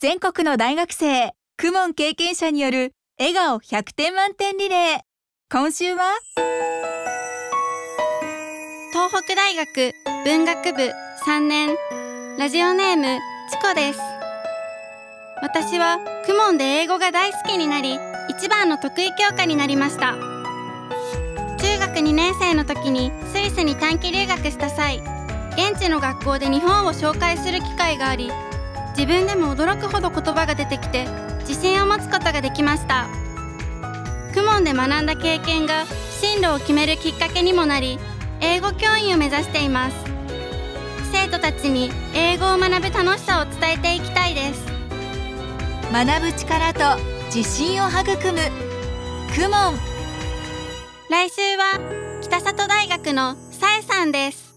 全国の大学生公文経験者による笑顔100点満点リレー。今週は東北大学文学部3年、ラジオネームチコです。私は公文で英語が大好きになり、一番の得意教科になりました。中学2年生の時にスイスに短期留学した際、現地の学校で日本を紹介する機会があり、自分でも驚くほど言葉が出てきて自信を持つことができました。公文で学んだ経験が進路を決めるきっかけにもなり、英語教員を目指しています。生徒たちに英語を学ぶ楽しさを伝えていきたいです。 学ぶ力と自信を育む公文。 来週は北里大学のさえさんです。